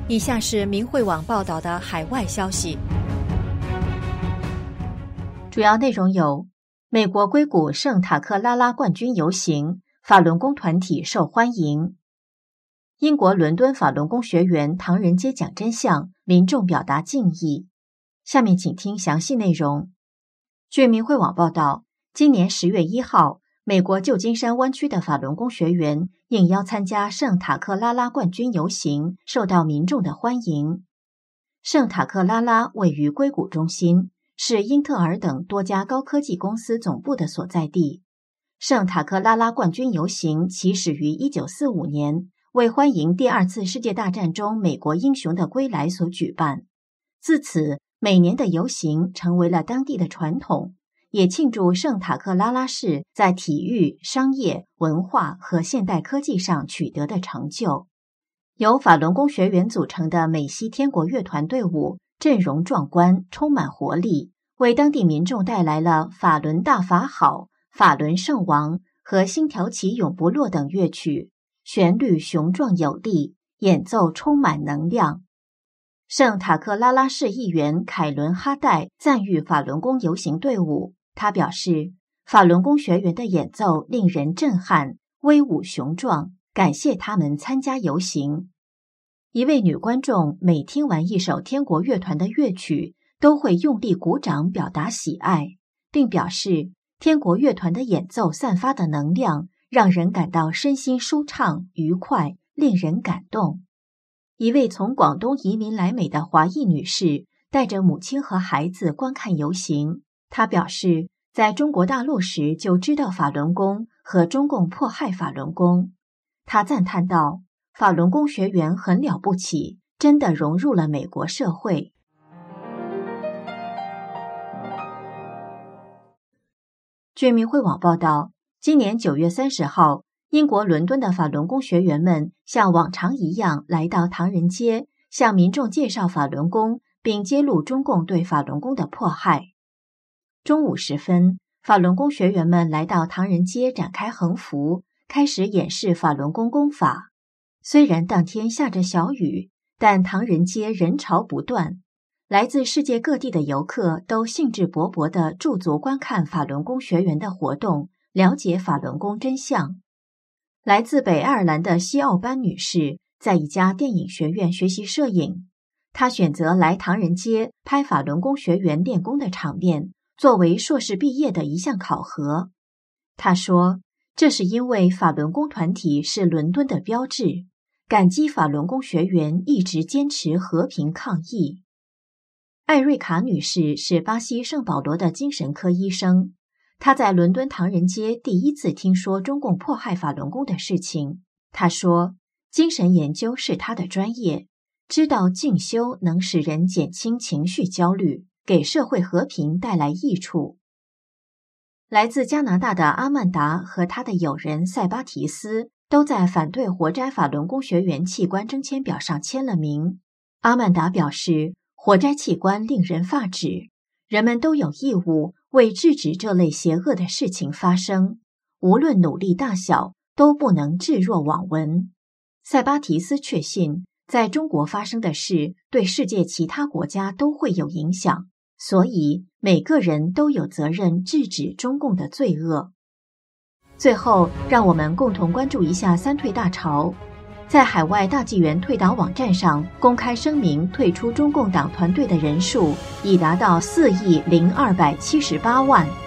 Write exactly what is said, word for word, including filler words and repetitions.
以下是明慧网报道的海外消息， 主要内容有：美国硅谷圣塔克拉拉冠军游行，法轮功团体受欢迎；英国伦敦法轮功学员唐人街讲真相，民众表达敬意。下面请听详细内容。据明慧网报道，今年十月一号，美国旧金山湾区的法轮功学员应邀参加圣塔克拉拉冠军游行，受到民众的欢迎。圣塔克拉拉位于硅谷中心，是英特尔等多家高科技公司总部的所在地。圣塔克拉拉冠军游行起始于一九四五年，为欢迎第二次世界大战中美国英雄的归来所举办。自此，每年的游行成为了当地的传统，也庆祝圣塔克拉拉市在体育、商业、文化和现代科技上取得的成就。由法轮功学员组成的美西天国乐团队伍阵容壮观，充满活力，为当地民众带来了法轮大法好、法轮圣王和星条旗永不落等乐曲，旋律雄壮有力，演奏充满能量。圣塔克拉拉市议员凯伦哈代赞誉法轮功游行队伍，他表示，法轮功学员的演奏令人震撼，威武雄壮，感谢他们参加游行。一位女观众每听完一首天国乐团的乐曲，都会用力鼓掌表达喜爱，并表示天国乐团的演奏散发的能量让人感到身心舒畅、愉快，令人感动。一位从广东移民来美的华裔女士带着母亲和孩子观看游行，她表示在中国大陆时就知道法轮功和中共迫害法轮功。她赞叹道，法轮功学员很了不起，真的融入了美国社会。据明慧网报道，今年九月三十号，英国伦敦的法轮功学员们像往常一样来到唐人街，向民众介绍法轮功，并揭露中共对法轮功的迫害。中午时分，法轮功学员们来到唐人街展开横幅，开始演示法轮功功法。虽然当天下着小雨，但唐人街人潮不断，来自世界各地的游客都兴致勃勃地驻足观看法轮功学员的活动，了解法轮功真相。来自北爱尔兰的西奥班女士在一家电影学院学习摄影，她选择来唐人街拍法轮功学员练功的场面，作为硕士毕业的一项考核。她说，这是因为法轮功团体是伦敦的标志，感激法轮功学员一直坚持和平抗议。艾瑞卡女士是巴西圣保罗的精神科医生，她在伦敦唐人街第一次听说中共迫害法轮功的事情。她说，精神研究是她的专业，知道静修能使人减轻情绪焦虑，给社会和平带来益处。来自加拿大的阿曼达和他的友人塞巴提斯都在反对活摘法轮功学员器官征签表上签了名。阿曼达表示，活摘器官令人发指，人们都有义务为制止这类邪恶的事情发生，无论努力大小，都不能置若罔闻。塞巴提斯确信，在中国发生的事对世界其他国家都会有影响，所以每个人都有责任制止中共的罪恶。最后，让我们共同关注一下三退大潮。在海外大纪元退党网站上公开声明退出中共党团队的人数已达到四亿零二百七十八万。